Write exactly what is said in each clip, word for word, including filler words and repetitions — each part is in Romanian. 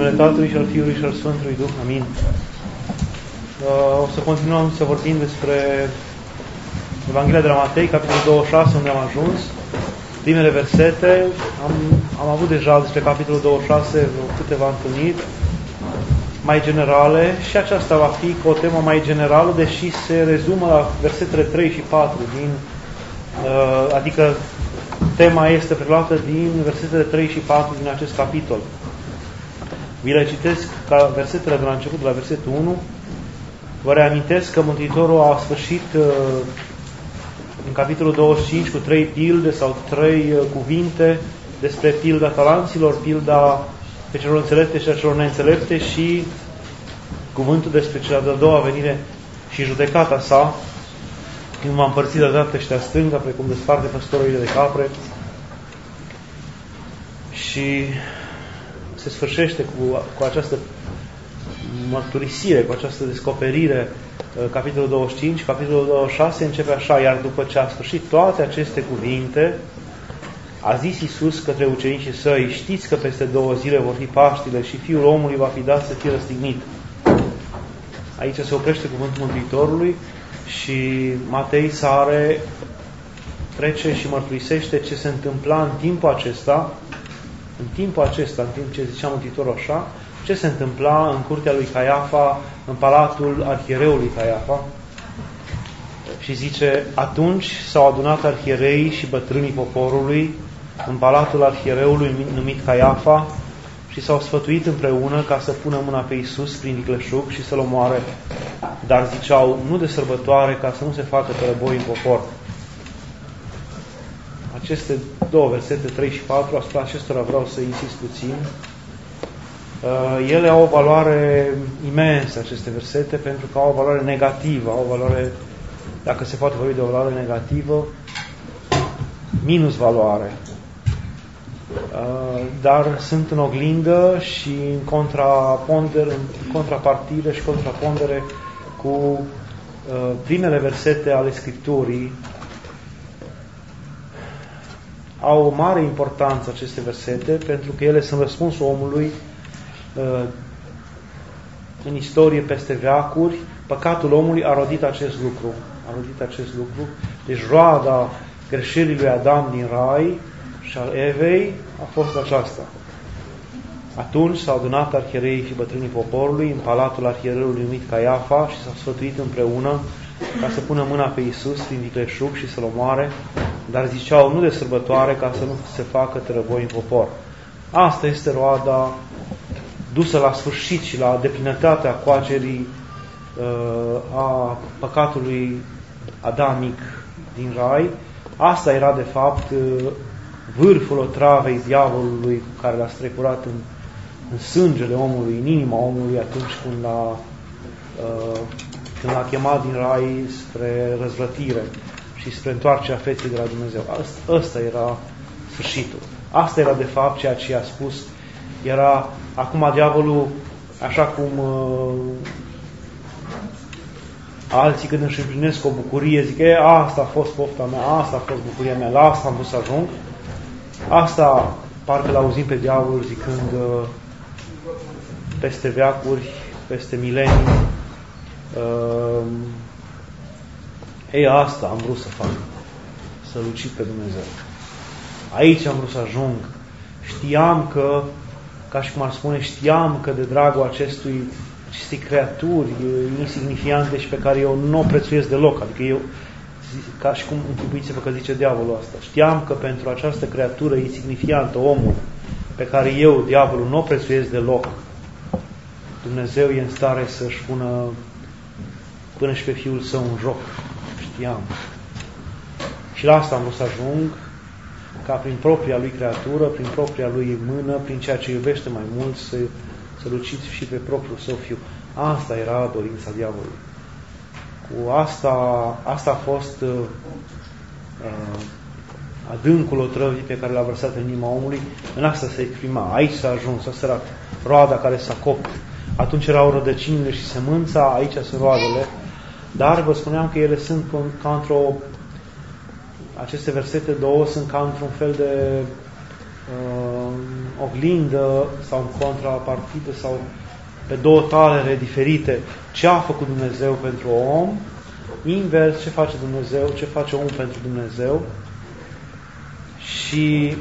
numele Tatălui și al Fiului și al Sfântului Duh. Amin. O să continuăm să vorbim despre Evanghelia de la Matei, capitolul douăzeci și șase, unde am ajuns. Primele versete. Am, am avut deja despre capitolul douăzeci și șase câteva întâlniri mai generale și aceasta va fi o temă mai generală, deși se rezumă la versetele trei și patru, din, adică tema este preluată din versetele trei și patru din acest capitol. Vi le citesc ca versetele de la început, de la versetul unu. Vă reamintesc că Mântuitorul a sfârșit în capitolul douăzeci și cinci cu trei pilde sau trei cuvinte despre pilda talanților, pilda pe celor înțelepte și a celor neînțelepte și cuvântul despre cea de-a doua venire și judecata sa, când va împărți de dreapta și de stânga, precum desparte păstorile de capre. Și se sfârșește cu, cu această mărturisire, cu această descoperire, capitolul douăzeci și cinci, capitolul douăzeci și șase începe așa: iar după ce a sfârșit toate aceste cuvinte, a zis Iisus către ucenicii săi: știți că peste două zile vor fi Paștile și Fiul omului va fi dat să fie răstignit. Aici se oprește cuvântul Mântuitorului și Matei sare, trece și mărturisește ce se întâmpla în timpul acesta, în timpul acesta, în timp ce zicea Mântuitorul așa, ce se întâmpla în curtea lui Caiafa, în palatul arhiereului Caiafa. Și zice: atunci s-au adunat arhiereii și bătrânii poporului în palatul arhiereului numit Caiafa și s-au sfătuit împreună ca să pună mâna pe Iisus prin vicleșug și să-L omoare. Dar ziceau: nu de sărbătoare, ca să nu se facă tărăboi în popor. Aceste două versete, trei și patru, asupra acestora vreau să insist puțin. Ele au o valoare imensă, aceste versete, pentru că au o valoare negativă, au o valoare, dacă se poate vorbi de o valoare negativă, minus valoare. Dar sunt în oglindă și în contrapondere, în contrapartidă și contrapondere cu primele versete ale Scripturii. Au o mare importanță aceste versete, pentru că ele sunt răspunsul omului în istorie peste veacuri. Păcatul omului a rodit acest lucru. A rodit acest lucru. Deci roada greșelii lui Adam din Rai și al Evei a fost aceasta. Atunci s-au adunat arhiereii și bătrânii poporului în palatul arhiereului numit Caiafa și s-au sfătuit împreună ca să pună mâna pe Iisus prin vicleșug și să-L omoare, dar ziceau: nu de sărbătoare, ca să nu se facă tărăboi în popor. Asta este roada dusă la sfârșit și la deplinătatea coacerii uh, a păcatului adamic din Rai. Asta era de fapt uh, vârful otravei diavolului care l-a strecurat în, în sângele omului, în inima omului, atunci când l-a, uh, când l-a chemat din Rai spre răzvrătire și spre întoarcerea feței de la Dumnezeu. Asta, asta era sfârșitul. Asta era de fapt ceea ce i-a spus. Era acum diavolul, așa cum uh, alții când își împlinesc o bucurie zic: e, asta a fost pofta mea, asta a fost bucuria mea, la asta am vrut să ajung. Asta parcă l-auzim pe diavolul zicând uh, peste veacuri, peste milenii: uh, ei, asta am vrut să fac, să lucid pe Dumnezeu. Aici am vrut să ajung. Știam că, ca și cum ar spune, știam că de dragul acestui, acestei creaturi insignifiante și pe care eu nu o prețuiesc deloc, adică eu, ca și cum închipuiți-vă că zice diavolul asta, știam că pentru această creatură insignifiantă, omul, pe care eu, diavolul, nu o prețuiesc deloc, Dumnezeu e în stare să-și pună până și pe Fiul Său în joc. Știam. Și la asta am vrut să ajung, ca prin propria Lui creatură, prin propria Lui mână, prin ceea ce iubește mai mult, să, să lucid și pe propriul Său Fiu. Asta era dorința diavolului. Cu asta, asta a fost uh, uh, adâncul otrăvii pe care l-a vărsat în inima omului. În asta se exprima. Aici s-a ajuns, asta era roada care s-a copt. Atunci erau rădăcinile și semânța, aici sunt roadele. Dar vă spuneam că ele sunt ca într-o... Aceste versete două sunt ca într-un fel de uh, oglindă sau în contrapartidă sau pe două talere diferite ce a făcut Dumnezeu pentru om, invers ce face Dumnezeu, ce face omul pentru Dumnezeu. Și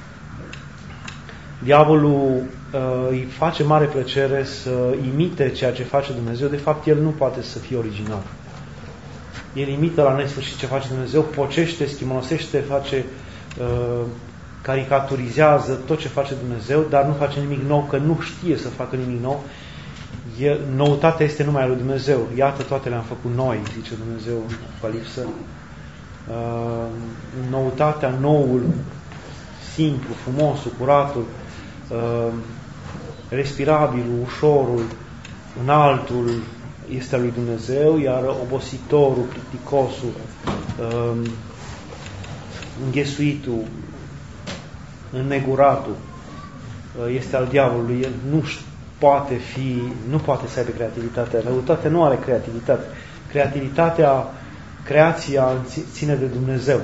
diavolul uh, îi face mare plăcere să imite ceea ce face Dumnezeu. De fapt, el nu poate să fie original. El imită la nesfârșit ce face Dumnezeu, pocește, schimonosește, face, uh, caricaturizează tot ce face Dumnezeu, dar nu face nimic nou, că nu știe să facă nimic nou. El, noutatea este numai a lui Dumnezeu. Iată, toate le-am făcut noi, zice Dumnezeu în Apocalipsă. Uh, noutatea, noul, simplu, frumosul, curatul, uh, respirabilul, ușorul, înaltul este al lui Dumnezeu, iar obositorul, plicticosul, uh, înghesuitul, înneguratul uh, este al diavolului. El nu poate fi, nu poate să aibă creativitatea. Răutatea nu are creativitate. Creativitatea, creația ține de Dumnezeu.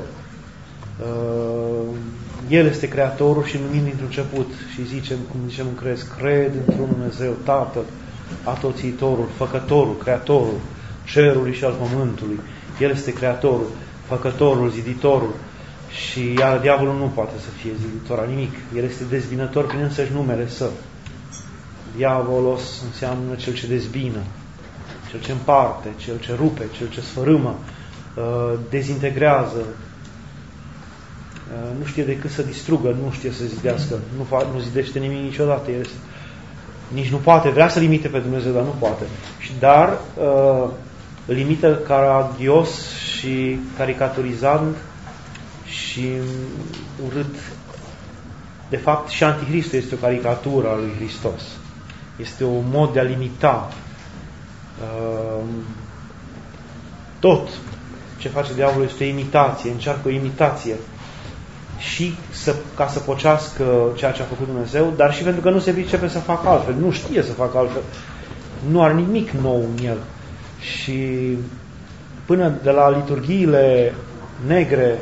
El este Creatorul și numim dintr-un început și zicem, cum zicem în crez, cred într-un Dumnezeu, Tatăl, Atoțitorul, Făcătorul, Creatorul cerului și al pământului. El este Creatorul, Făcătorul, Ziditorul și iar diavolul nu poate să fie ziditor a nimic. El este dezbinător prin însăși numele Său. Diavolos înseamnă cel ce dezbină, cel ce împarte, cel ce rupe, cel ce sfărâmă, dezintegrează, nu știe decât să distrugă, nu știe să zidească, nu, fa, nu zidește nimic niciodată. El nici nu poate, vrea să limite pe Dumnezeu, dar nu poate. Și dar îl imită caragios și caricaturizant și urât. De fapt, și Anticristul este o caricatură a lui Hristos. Este un mod de a limita uh, tot ce face diavolul. Este o imitație, încearcă o imitație și să, ca să pocească ceea ce a făcut Dumnezeu, dar și pentru că nu se pricepe să facă altfel, nu știe să facă altfel, nu are nimic nou în el. Și până de la liturghiile negre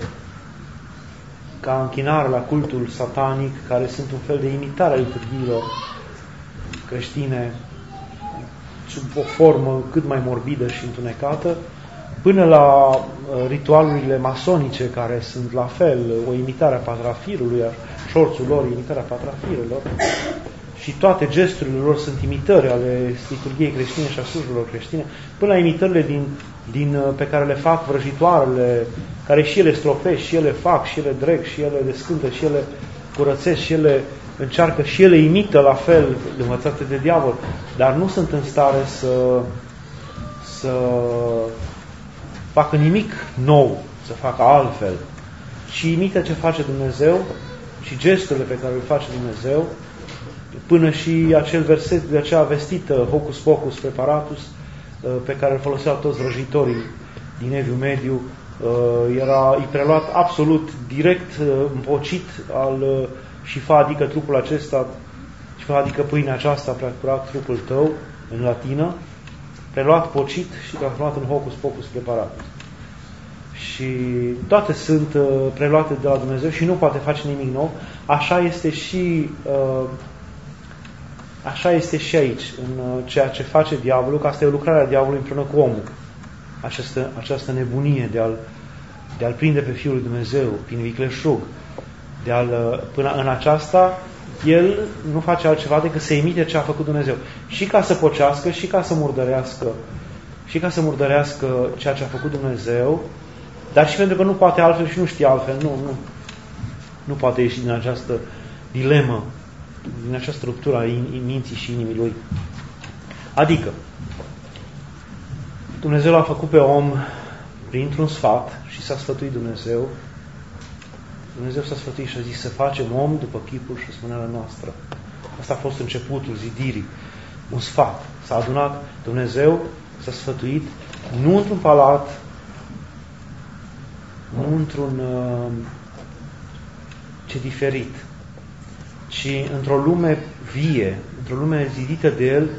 ca închinare la cultul satanic, care sunt un fel de imitare a liturghiilor creștine sub o formă cât mai morbidă și întunecată, până la ritualurile masonice, care sunt la fel o imitare a patrafirului, a șorțul lor, imitarea patrafirilor, și toate gesturile lor sunt imitări ale liturghiei creștine și a slujurilor creștine, până la imitările din, din, pe care le fac vrăjitoarele, care și ele strofesc, și ele fac, și ele dreg, și ele descântă, și ele curățesc, și ele încearcă, și ele imită la fel învățate de diavol, dar nu sunt în stare să, să facă nimic nou, să facă altfel, ci imită ce face Dumnezeu și gesturile pe care le face Dumnezeu, până și acel verset de acea vestită, hocus pocus preparatus, pe care îl foloseau toți vrăjitorii din Eviul Mediu, era îi preluat absolut direct împocit al șifa, adică trupul acesta, șifa, adică pâinea aceasta, preacurat trupul tău, în latină, preluat, pocit și transformat în hocus pocus preparatus. Și toate sunt preluate de la Dumnezeu și nu poate face nimic nou. Așa este și Așa este și aici, în ceea ce face diavolul, că asta e o lucrare a diavolului împreună cu omul. Această, această nebunie de a-l, de a-l prinde pe Fiul lui Dumnezeu prin vicleșug. De a-l, până în aceasta, el nu face altceva decât să imite ce a făcut Dumnezeu. Și ca să pocească, și ca să murdărească, și ca să murdărească ceea ce a făcut Dumnezeu, dar și pentru că nu poate altfel și nu știe altfel. Nu, nu, nu poate ieși din această dilemă, din această ruptură a minții și inimii lui. Adică, Dumnezeu l-a făcut pe om printr-un sfat și s-a sfătuit Dumnezeu. Dumnezeu s-a sfătuit și a zis să facem om după chipul și asemănarea noastră. Asta a fost începutul zidirii. Un sfat. S-a adunat Dumnezeu, s-a sfătuit, nu într-un palat, nu într-un uh, ce diferit, ci într-o lume vie, într-o lume zidită de El,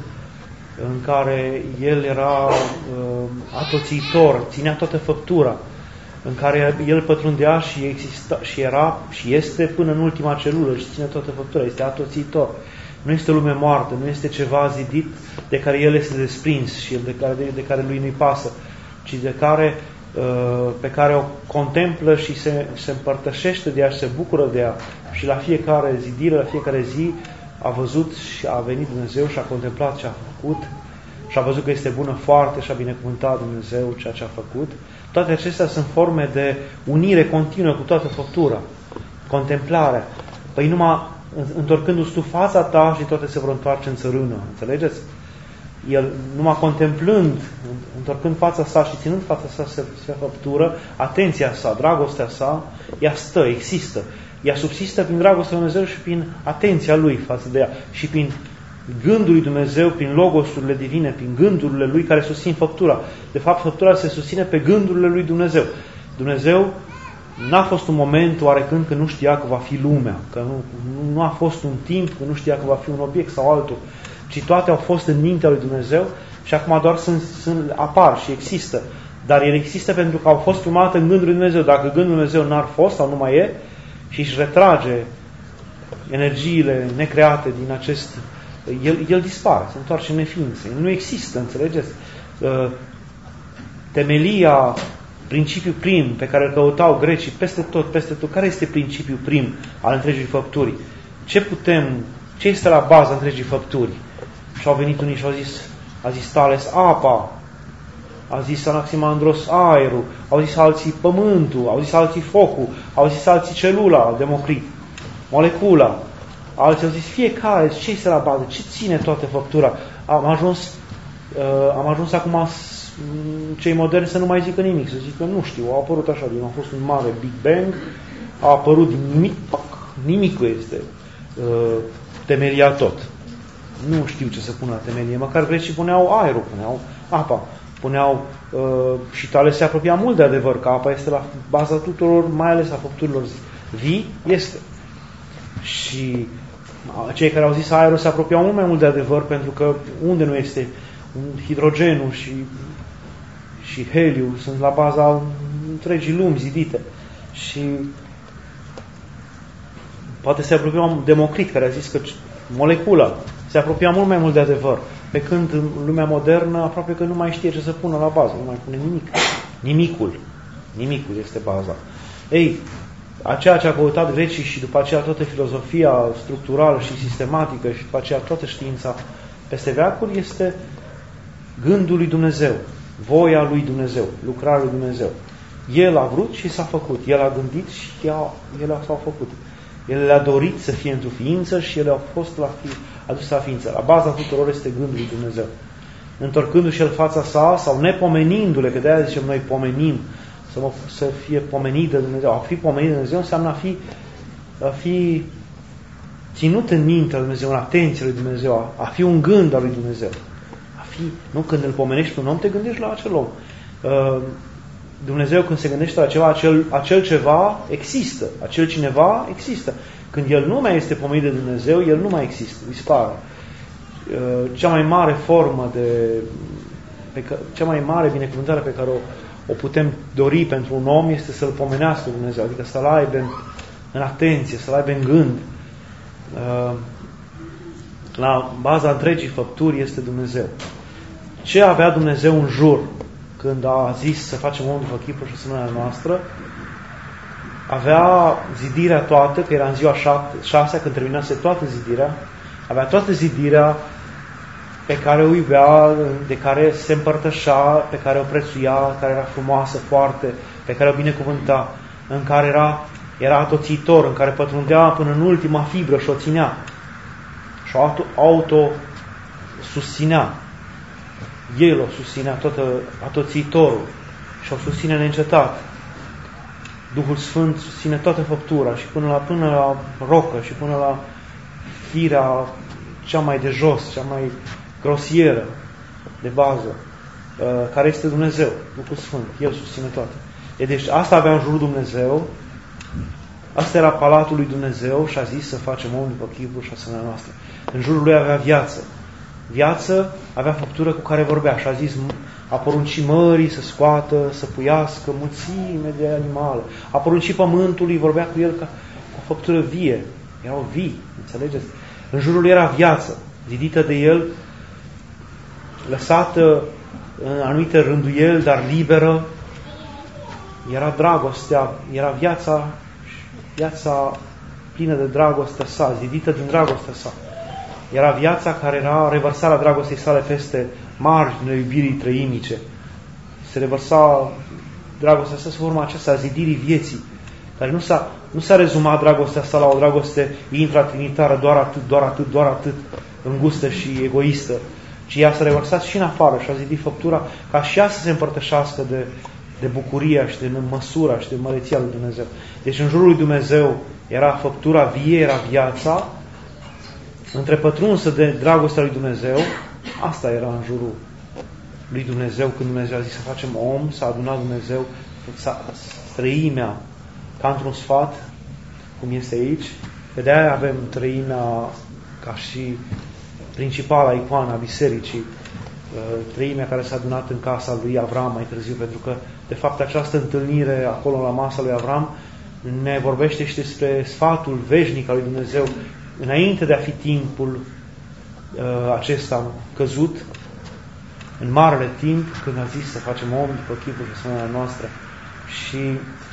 în care El era uh, atoțitor, ținea toată făptura, în care El pătrundea și, exista, și era și este până în ultima celulă și ține toată făptura, este atoțitor. Nu este lume moartă, nu este ceva zidit de care El este desprins și de care, de, de care Lui nu-i pasă, ci de care, pe care o contemplă și se, se împărtășește de ea și se bucură de ea. Și la fiecare zidire, la fiecare zi a văzut și a venit Dumnezeu și a contemplat ce a făcut și a văzut că este bună foarte și a binecuvântat Dumnezeu ceea ce a făcut. Toate acestea sunt forme de unire continuă cu toată făptura, contemplarea. Păi numai întorcându-ți tu fața ta și toate se vor întoarce în țărână. Înțelegeți? El, numai contemplând, întorcând fața sa și ținând fața sa se, se făptură, atenția sa, dragostea sa, ea stă, există. Ea subsistă prin dragostea lui Dumnezeu și prin atenția Lui față de ea. Și prin gândul lui Dumnezeu, prin logosurile divine, prin gândurile Lui care susțin făptura. De fapt, făptura se susține pe gândurile lui Dumnezeu. Dumnezeu n-a fost un moment oarecând că nu știa că va fi lumea, că nu, nu a fost un timp că nu știa că va fi un obiect sau altul, ci toate au fost în mintea lui Dumnezeu și acum doar sunt, sunt, apar și există. Dar ele există pentru că au fost prima dată în gândul lui Dumnezeu. Dacă gândul lui Dumnezeu n-ar fost sau nu mai e și își retrage energiile necreate din acest... El, el dispare, se întoarce în neființă. El nu există, înțelegeți? Temelia, principiul prim pe care îl căutau grecii peste tot, peste tot. Care este principiul prim al întregii făpturi? Ce putem, ce este la baza întregii făpturi? Și au venit unii și au zis, a zis Tales apa, a zis Anaximandros aerul, au zis alții pământul, au zis alții focul, au zis alții celula, Democrit, molecula. Alții au zis fiecare, ce este la bază, ce ține toată făptura. Am ajuns, uh, am ajuns acum cei moderni să nu mai zică nimic, să zică nu știu, a apărut așa, din a fost un mare Big Bang, a apărut din nimic, pac, nimicul este uh, temelia tot. Nu știu ce să pună la temelie, măcar grecii puneau aerul, puneau apa, puneau uh, și Tales se apropia mult de adevăr, că apa este la baza tuturor, mai ales a făpturilor vii, este. Și cei care au zis aerul se apropiau mult mai mult de adevăr, pentru că unde nu este hidrogenul și, și heliu sunt la baza întregii lumi zidite. Și poate se apropia Democrit, care a zis că molecula se apropia mult mai mult de adevăr, pe când în lumea modernă aproape că nu mai știe ce să pună la bază, nu mai pune nimic. Nimicul. Nimicul este baza. Ei, a ceea ce a căutat grecii și după aceea toată filozofia structurală și sistematică și după aceea toată știința peste veacuri este gândul lui Dumnezeu, voia lui Dumnezeu, lucrarea lui Dumnezeu. El a vrut și s-a făcut. El a gândit și ele s-au făcut. El le-a dorit să fie într-o ființă și ele au fost la fi, aduse la ființă. La baza tuturor este gândul lui Dumnezeu. Întorcându-și el fața sa sau nepomenindu-le, că de-aia zicem noi pomenim, să, mă, să fie pomenit de Dumnezeu. A fi pomenit de Dumnezeu înseamnă a fi, a fi ținut în mintea lui Dumnezeu, în atenție lui Dumnezeu, a, a fi un gând al lui Dumnezeu. A fi, nu când îl pomenești pe un om, te gândești la acel om. Uh, Dumnezeu când se gândește la ceva, acel, acel ceva există, acel cineva există. Când el nu mai este pomenit de Dumnezeu, el nu mai există, dispare. Uh, cea mai mare formă de, pe că, cea mai mare binecuvântare pe care o o putem dori pentru un om este să-L pomenească Dumnezeu, adică să-L aibă în, în atenție, să-L aibă în gând. La baza întregii făpturi este Dumnezeu. Ce avea Dumnezeu în jur când a zis să facem omul după chipul și asemănarea noastră? Avea zidirea toată, că era în ziua șasea, când terminase toată zidirea, avea toată zidirea pe care o iubea, de care se împărtășea, pe care o prețuia, care era frumoasă foarte, pe care o binecuvânta, în care era, era atoțitor, în care pătrundea până în ultima fibră și o ținea. Și o auto-susținea. El o susținea, toată atoțitorul, și o susține neîncetat. Duhul Sfânt susține toată făptura și până la, până la rocă și până la firea cea mai de jos, cea mai grosieră, de bază, care este Dumnezeu, Duhul Sfânt. El susține toate. E, deci asta avea în jurul Dumnezeu, asta era palatul lui Dumnezeu și a zis să facem om după chipul și asemenea noastră. În jurul lui avea viață. Viață avea făptură cu care vorbea și a zis A poruncit mării să scoată, să puiască mulțime de animale. A poruncit pământului, vorbea cu el ca cu o făptură vie. Erau vii, înțelegeți? În jurul era viață, zidită de el, lăsată în anumite rânduieli, dar liberă. Era dragostea, era viața, viața plină de dragostea sa, zidită din dragostea sa. Era viața care era revărsarea dragostei sale peste marginile iubirii trăimice. Se revărsa dragostea sa sub forma aceasta a zidirii vieții, care nu s-a, nu s-a rezumat dragostea sa la o dragoste intratrinitară, doar atât, doar atât, doar atât, îngustă și egoistă, ci ea s-a revărsat și în afară și a zidit făptura ca și ea să se împărtășească de, de bucuria și de măsura și de măreția lui Dumnezeu. Deci în jurul lui Dumnezeu era făptura vie, era viața, întrepătrunsă de dragostea lui Dumnezeu. Asta era în jurul lui Dumnezeu când Dumnezeu a zis să facem om, s-a adunat Dumnezeu, trăimea ca într-un sfat, cum este aici. Pe de-aia avem trăimea ca și principala icoană a bisericii, trăimea care s-a adunat în casa lui Avram mai târziu, pentru că, de fapt, această întâlnire acolo la masa lui Avram ne vorbește și despre sfatul veșnic al lui Dumnezeu înainte de a fi timpul uh, acesta căzut, în marele timp, când a zis să facem om după chipul și asemenea noastră. Și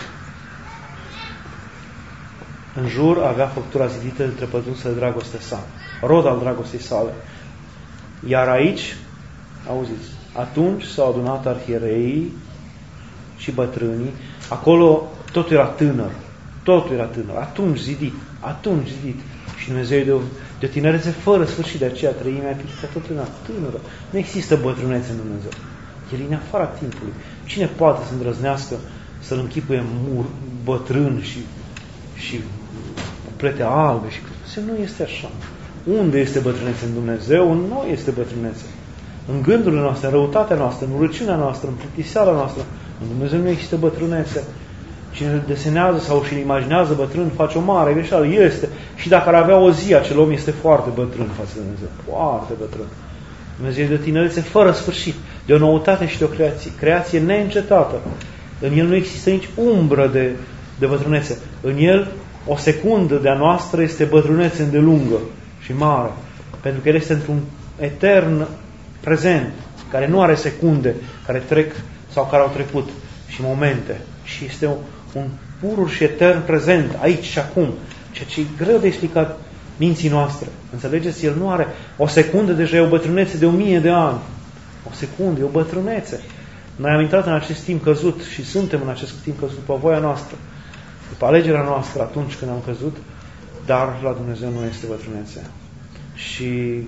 în jur avea făptura zidită, întrepătrunsă de dragostea sa, rod al dragostei sale. Iar aici, auziți, atunci s-au adunat arhiereii și bătrânii, acolo totul era tânăr, totul era tânăr, atunci zidit, atunci zidit. Și Dumnezeu de o, de o tinerețe fără sfârșit, de aceea trăimea pică tot tânără, tânără. Nu există bătrânețe în Dumnezeu. El e în afara timpului. Cine poate să îndrăznească să-L închipuie mur, bătrân și, și cu plete albe? Și nu este așa. Unde este bătrânețe în Dumnezeu? În noi este bătrânețe. În gândurile noastre, în răutatea noastră, în urăciunea noastră, în plictiseala noastră. În Dumnezeu nu există bătrânețe. Cine îl desenează sau și-l imaginează bătrân face o mare greșeală. Este. Și dacă ar avea o zi, acel om este foarte bătrân față de Dumnezeu. Foarte bătrân. Dumnezeu e de o tinerețe fără sfârșit, de o noutate și de o creație, creație neîncetată. În El nu există nici umbră de, de bătrânețe. În El o secundă de-a noastră este bătrânețe îndelungă și mare. Pentru că El este într-un etern prezent, care nu are secunde care trec sau care au trecut și momente. Și este un, un purul și etern prezent, aici și acum. Ceea ce e greu de explicat minții noastre. Înțelegeți? El nu are o secundă, deja e o bătrânețe de o mie de ani. O secundă, e o bătrânețe. Noi am intrat în acest timp căzut și suntem în acest timp căzut după voia noastră, după alegerea noastră atunci când am căzut, dar la Dumnezeu nu este bătrânețe. Și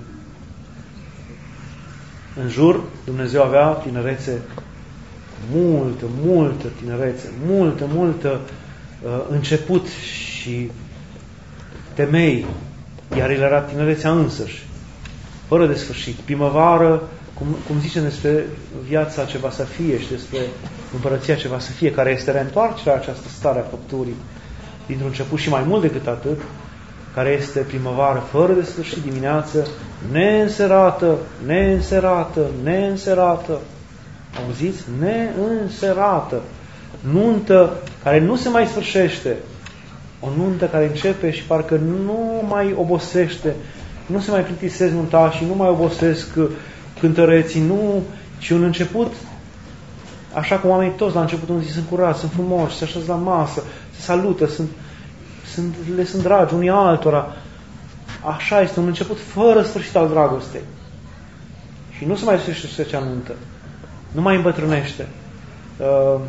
în jur Dumnezeu avea tinerețe, multă, multă tinerețe, multă, multă uh, început și temei, iar el era tinerețea însăși, fără de sfârșit, primăvară, cum, cum zicem despre viața ce va să fie și despre împărăția ce va să fie, care este reîntoarcerea această stare a făpturii dintr-un început și mai mult decât atât, care este primăvară fără de sfârșit, dimineață neînserată, neînserată, neînserată. Auziți? Neînserată. Nuntă care nu se mai sfârșește. O nuntă care începe și parcă nu mai obosește, nu se mai plictisesc nuntașii, nu mai obosesc cântăreții, nu, ci un început, așa cum oamenii toți la început unii sunt curați, sunt frumoși, se așează la masă, se salută, sunt, sunt, le sunt dragi unii altora. Așa este un început fără sfârșit al dragostei. Și nu se mai sfârșește acea nuntă. Nu mai îmbătrânește. Uh,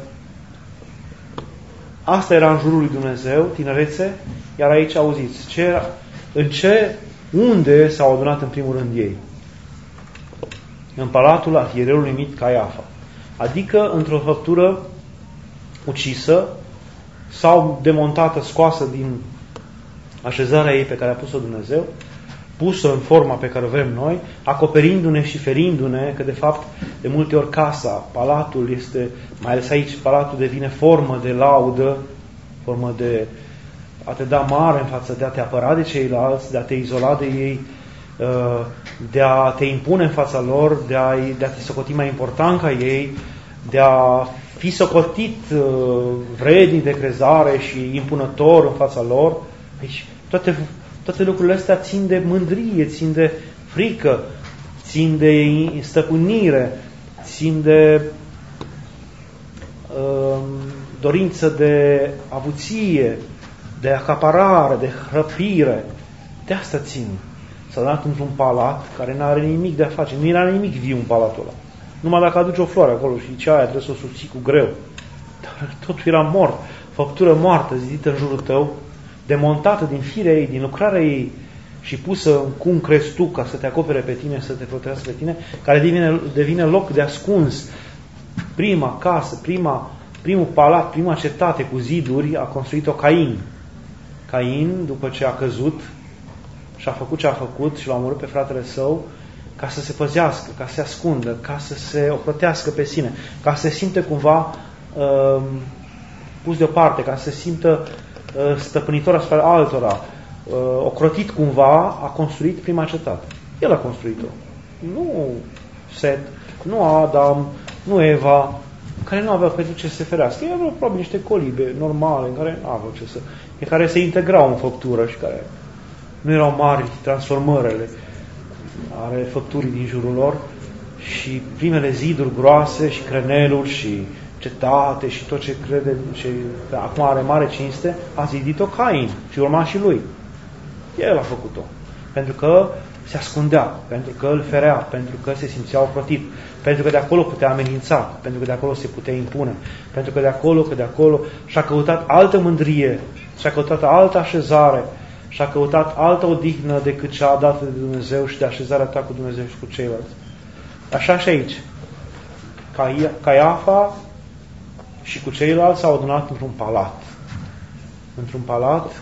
asta era în jurul lui Dumnezeu, tinerețe, iar aici auziți, ce era, în ce, unde s-au adunat în primul rând ei? În palatul arhierelului numit Caiafa. Adică într-o făptură ucisă sau demontată, scoasă din așezarea ei pe care a pus-o Dumnezeu, pusă în forma pe care o vrem noi, acoperindu-ne și ferindu-ne, că de fapt de multe ori casa, palatul este, mai ales aici, palatul devine formă de laudă, formă de a te da mare în față, de a te apăra de ceilalți, de a te izola de ei, de a te impune în fața lor, de a, de a te socoti mai important ca ei, de a fi socotit vrednic de crezare și impunător în fața lor. Deci toate, toate lucrurile astea țin de mândrie, țin de frică, țin de stăpânire, țin de uh, dorință de avuție, de acaparare, de hrăpire. De asta țin. S-a dat într-un palat care nu are nimic de a face, nu era nimic viu în palatul ăla. Numai dacă aduci o floare acolo și ce aia trebuie să o susții cu greu. Dar totul era mort, făptură moartă, zidită în jurul tău, demontată din firea ei, din lucrarea ei și pusă în cum crezi tu ca să te acopere pe tine, să te protejează pe tine, care devine, devine loc de ascuns. Prima casă, prima, primul palat, prima cetate cu ziduri a construit-o Cain. Cain, după ce a căzut și a făcut ce a făcut și l-a omorât pe fratele său, ca să se păzească, ca să se ascundă, ca să se ocrotească pe sine, ca să se simte cumva uh, pus deoparte, ca să se simtă uh, stăpânitor asupra altora, uh, ocrotit cumva, a construit prima cetate. El a construit-o. Nu Set, nu Adam, nu Eva, care nu aveau pentru ce să se ferească. Ei aveau probabil niște colibe normale, în care nu aveau ce să... în care se integrau în făptură și care nu erau mari transformările ale făpturii din jurul lor, și primele ziduri groase și creneluri și cetate și tot ce crede și acum are mare cinste, a zidit-o Cain și urmașii lui. El a făcut-o. Pentru că se ascundea, pentru că îl ferea, pentru că se simțea ocrotit, pentru că de acolo putea amenința, pentru că de acolo se putea impune, pentru că de acolo, că de acolo și-a căutat altă mândrie, și-a căutat altă așezare, și-a căutat altă odihnă decât cea dată de Dumnezeu și de așezarea ta cu Dumnezeu și cu ceilalți. Așa și aici. Caiafa și cu ceilalți s-au adunat într-un palat. Într-un palat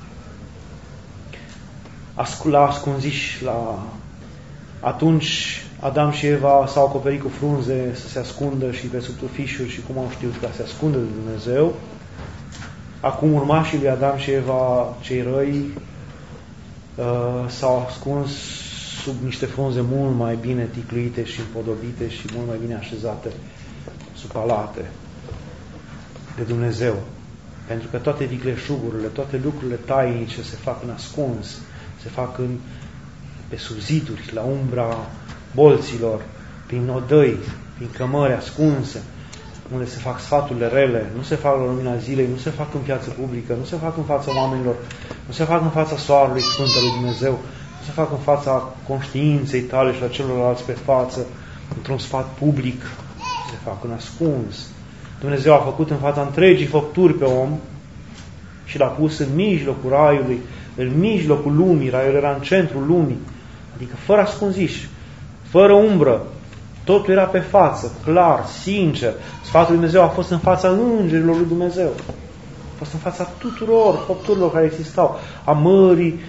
la ascunziși, la... atunci Adam și Eva s-au acoperit cu frunze să se ascundă și pe sub tufișuri și cum au știut ca să se ascundă de Dumnezeu. Acum urmașii lui Adam și Eva, cei răi, uh, s-au ascuns sub niște frunze mult mai bine ticluite și împodobite și mult mai bine așezate sub palate de Dumnezeu. Pentru că toate vicleșugurile, toate lucrurile tainice se fac în ascuns, se fac în, pe sub ziduri, la umbra bolților, prin odăi, prin cămări ascunse, unde se fac sfaturile rele, nu se fac la lumina zilei, nu se fac în piață publică, nu se fac în fața oamenilor, nu se fac în fața soarelui Sfânt al lui Dumnezeu, nu se fac în fața conștiinței tale și a celorlalți pe față, într-un sfat public, se fac în ascuns. Dumnezeu a făcut în fața întregii făpturi pe om și l-a pus în mijlocul raiului, în mijlocul lumii. Raiul era în centrul lumii, adică fără ascunziși, fără umbră. Totul era pe față, clar, sincer. Sfatul lui Dumnezeu a fost în fața îngerilor lui Dumnezeu. A fost în fața tuturor făpturilor care existau. A mării,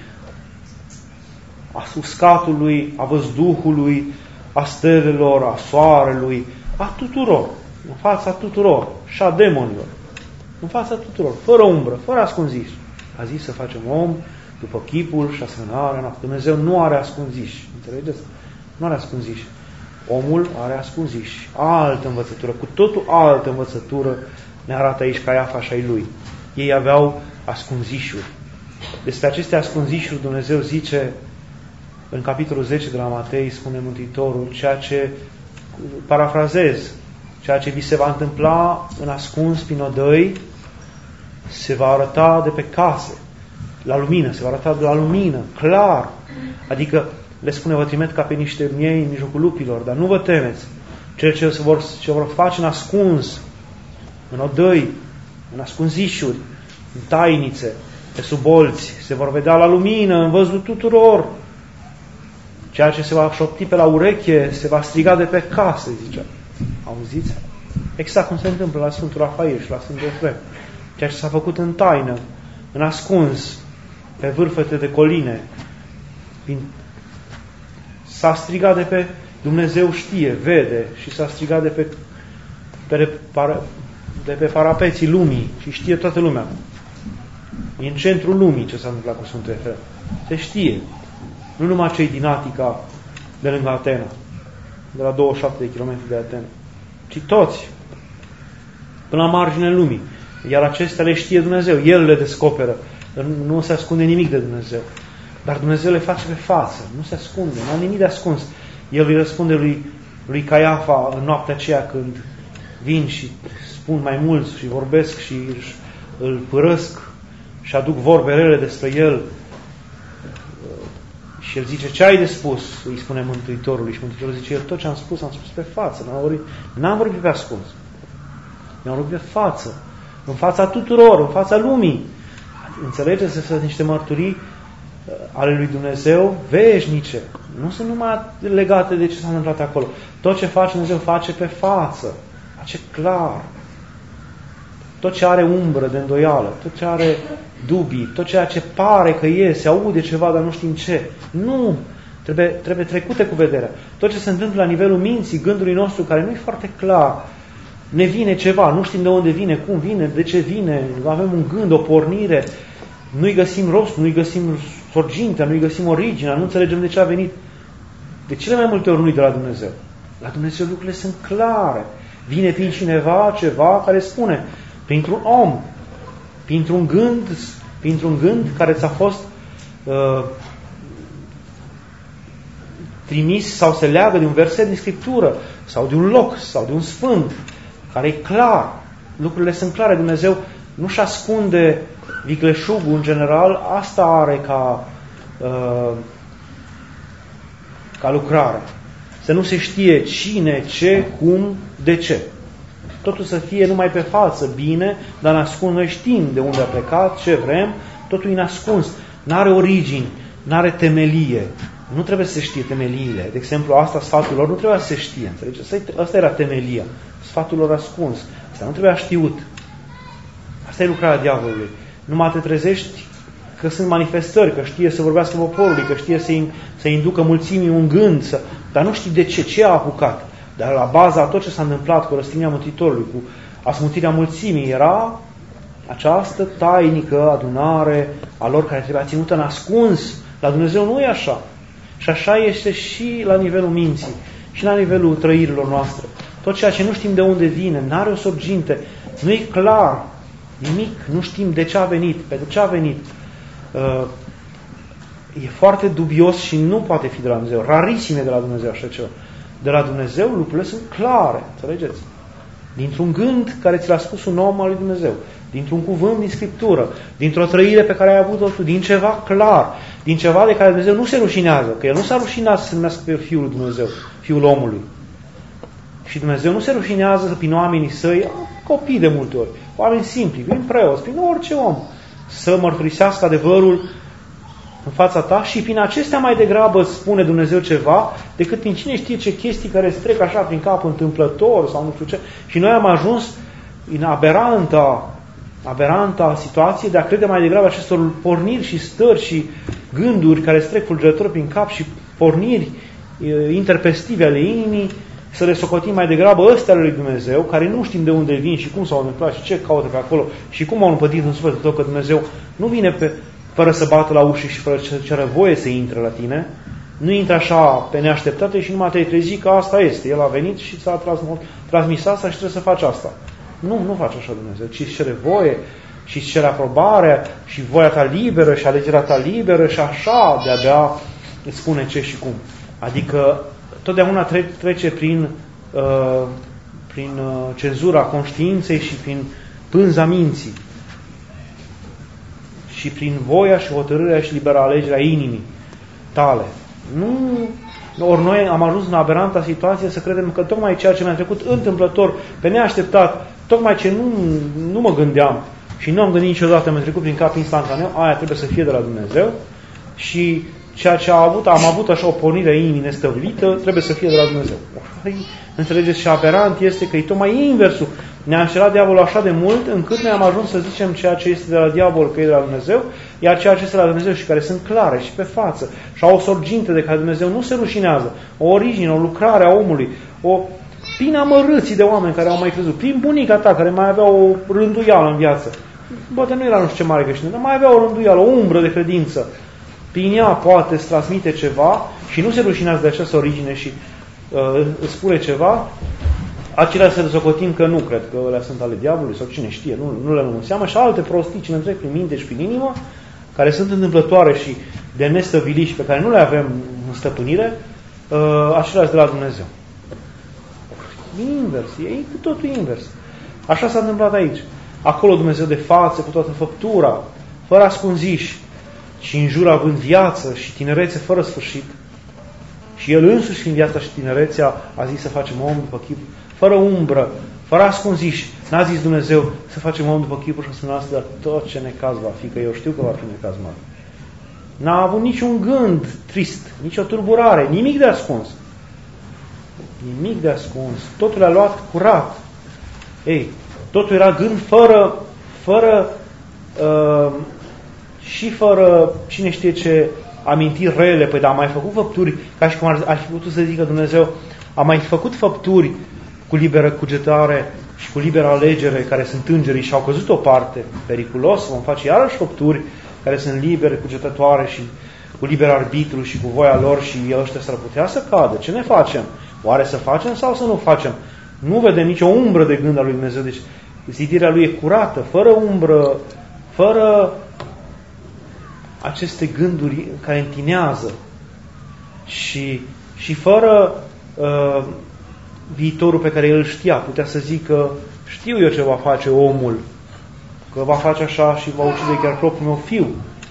a uscatului, a văzduhului, a stelelor, a soarelui, a tuturor. În fața tuturor. Și a demonilor. În fața tuturor. Fără umbră, fără ascunziși. A zis să facem om după chipul și asemănarea noastră. Dumnezeu nu are ascunziși. Înțelegeți? Nu are ascunziși. Omul are ascunziși. Altă învățătură, cu totul altă învățătură ne arată aici Caiafa și ai lui. Ei aveau ascunzișuri. Despre aceste ascunzișuri Dumnezeu zice în capitolul zece de la Matei, spune Mântuitorul, ceea ce, parafrazez, ceea ce vi se va întâmpla în ascuns prin odăi, se va arăta de pe case, la lumină, se va arăta de la lumină, clar. Adică le spune, vă trimit ca pe niște miei în mijlocul lupilor, dar nu vă temeți. Cele ce se vor, ce vor face în ascuns, în odăi, în ascunzișuri, în tainițe, pe sub bolți, se vor vedea la lumină, în văzul tuturor. Ceea ce se va șopti pe la ureche, se va striga de pe casă, zicea. Auziți? Exact cum se întâmplă la Sfântul Rafael și la Sfântul Efrem. Ceea ce s-a făcut în taină, în ascuns, pe vârfete de coline, prin... s-a strigat de pe Dumnezeu știe, vede, și s-a strigat de pe, pe, de pe parapeții lumii și știe toată lumea. E în centrul lumii ce s-a întâmplat cu Sfântul Efrem. Se știe. Nu numai cei din Atica, de lângă Atena, de la douăzeci și șapte de kilometri de Atena, ci toți, până la marginea lumii. Iar acestea le știe Dumnezeu, El le descoperă. Nu se ascunde nimic de Dumnezeu. Dar Dumnezeu le face pe față, nu se ascunde, nu are nimic de ascuns. El îi răspunde lui, lui Caiafa în noaptea aceea când vin și spun mai mulți și vorbesc și îl părăsc și aduc vorbe rele despre el. Și el zice, ce ai de spus? Îi spune Mântuitorului. Și Mântuitorul zice, eu tot ce am spus, am spus pe față. N-am vorbit, n-am vorbit pe ascuns. Eu am vorbit pe față. În fața tuturor, în fața lumii. Înțelegeți? Sunt niște mărturii ale lui Dumnezeu veșnice. Nu sunt numai legate de ce s-a întâmplat acolo. Tot ce face Dumnezeu face pe față. Face clar. Tot ce are umbră de îndoială, tot ce are dubii, tot ceea ce pare că e, se aude ceva, dar nu știm ce. Nu! Trebuie, trebuie trecute cu vederea. Tot ce se întâmplă la nivelul minții, gândului nostru, care nu e foarte clar, ne vine ceva, nu știm de unde vine, cum vine, de ce vine, avem un gând, o pornire, nu-i găsim rost, nu-i găsim sorgintea, nu-i găsim originea, nu înțelegem de ce a venit. De cele mai multe ori nu-i de la Dumnezeu. La Dumnezeu lucrurile sunt clare. Vine prin cineva ceva care spune, printr-un om, printr-un gând, printr-un gând care ți-a fost uh, trimis sau se leagă de un verset din Scriptură, sau de un loc, sau de un sfânt, care e clar. Lucrurile sunt clare. Dumnezeu nu-și ascunde vicleșugul în general, asta are ca, uh, ca lucrare. Să nu se știe cine, ce, cum, de ce. Totul să fie numai pe față, bine, dar ascuns. Noi știm de unde a plecat, ce vrem, totul e ascuns. N-are origini, n-are temelie. Nu trebuie să se știe temeliile. De exemplu, asta sfatul lor nu trebuia să se știe. Înțelegeți? Asta era temelia. Sfatul lor ascuns. Asta nu trebuia știut. Asta e lucrarea diavolului. Numai te trezești că sunt manifestări, că știe să vorbească poporului, că știe să, să inducă mulțimii un gând, să... dar nu știi de ce, ce a apucat. Dar la baza a tot ce s-a întâmplat cu răstignirea Mântuitorului, cu asmântirea mulțimii, era această tainică adunare a lor care trebuia ținută în ascuns. La Dumnezeu nu e așa. Și așa este și la nivelul minții, și la nivelul trăirilor noastre. Tot ceea ce nu știm de unde vine, nu are o sorginte, nu e clar, nimic, nu știm de ce a venit, pentru ce a venit. E foarte dubios și nu poate fi de la Dumnezeu. Rarisime de la Dumnezeu așa ceva. De la Dumnezeu lucrurile sunt clare, înțelegeți? Dintr-un gând care ți l-a spus un om al lui Dumnezeu, dintr-un cuvânt din Scriptură, dintr-o trăire pe care ai avut-o tu, din ceva clar, din ceva de care Dumnezeu nu se rușinează, că El nu s-a rușinat să se numească pe Fiul lui Dumnezeu, Fiul omului. Și Dumnezeu nu se rușinează prin oamenii săi, copii de multe ori, oameni simpli, prin preoți, prin orice om, să mărturisească adevărul în fața ta și prin acestea mai degrabă îți spune Dumnezeu ceva decât prin cine știe ce chestii care îți trec așa prin cap întâmplător sau nu știu ce. Și noi am ajuns în aberanta, aberanta situație de a crede mai degrabă acestor porniri și stări și gânduri care îți trec fulgerător prin cap și porniri interpestive ale inimii, să le socotim mai degrabă ăstea lui Dumnezeu, care nu știm de unde vin și cum s-au întâmplat și ce caută pe acolo și cum au împătit în sufletul tău, că Dumnezeu nu vine pe fără să bată la ușă și fără să ceră voie să intre la tine, nu intră așa pe neașteptate și numai te-ai trezi că asta este. El a venit și ți-a transmis asta și trebuie să faci asta. Nu, nu faci așa Dumnezeu, ci îți cere voie și îți cere aprobarea și voia ta liberă și alegerea ta liberă și așa de-abia îți spune ce și cum. Adică totdeauna trece prin, uh, prin uh, cenzura conștiinței și prin pânza minții. Și prin voia și hotărârea și libera alegerea inimii tale. Nu, ori noi am ajuns în aberanta situație să credem că tocmai ceea ce mi-a trecut întâmplător, pe neașteptat, tocmai ce nu, nu mă gândeam și nu am gândit niciodată, mi-a trecut prin cap instantaneu, aia trebuie să fie de la Dumnezeu și ceea ce am avut, am avut așa o pornire a inimii nestăvlită, trebuie să fie de la Dumnezeu. Înțelegeți? Și aberant este că e tocmai inversul. Ne-a înșelat diavolul așa de mult încât noi am ajuns să zicem ceea ce este de la diavol că e de la Dumnezeu, iar ceea ce este de la Dumnezeu și care sunt clare și pe față și au o sorginte de care Dumnezeu nu se rușinează, o origine, o lucrare a omului, o prin amărâții de oameni care au mai crezut, prin bunica ta care mai avea o rânduială în viață. Poate nu era nu știu ce mare creștin, dar mai avea o rânduială, o umbră de credință. prin ea poate să transmite ceva și nu se rușinează de această origine și uh, îți spune ceva, acelea să dezocotim că nu cred că alea sunt ale diavolului sau cine știe, nu, nu le luăm în seamă, și alte prostii ce ne trec prin minte și prin inimă, care sunt întâmplătoare și de nestăvilit și pe care nu le avem în stăpânire, uh, acelea de la Dumnezeu. Invers, e cu totul invers. Așa s-a întâmplat aici. Acolo Dumnezeu de față, cu toată făptura, fără ascunziși, și în jur având viață și tinerețe fără sfârșit. Și El însuși în viața și tinerețea a zis să facem om după chip, fără umbră, fără ascunziși. N-a zis Dumnezeu să facem om după chipul și să dar tot ce necaz va fi, că eu știu că va fi necaz mare. N-a avut niciun gând trist, nicio tulburare, nimic de ascuns. Nimic de ascuns. Totul le-a luat curat. Ei, totul era gând fără, fără uh, și fără cine știe ce amintiri rele, păi dar a mai făcut făpturi, ca și cum ar, ar fi putut să zică Dumnezeu, a mai făcut făpturi cu liberă cugetare și cu liberă alegere, care sunt îngerii și au căzut o parte, periculos, vom face iarăși făpturi care sunt libere, cugetătoare și cu liber arbitru și cu voia lor și ăștia s-ar putea să cadă. Ce ne facem? Oare să facem sau să nu facem? Nu vedem nicio umbră de gând al lui Dumnezeu, deci zidirea lui e curată, fără umbră, fără aceste gânduri care întinează și, și fără uh, viitorul pe care el știa. Putea să zică, știu eu ce va face omul, că va face așa și va ucide chiar propriul meu fiu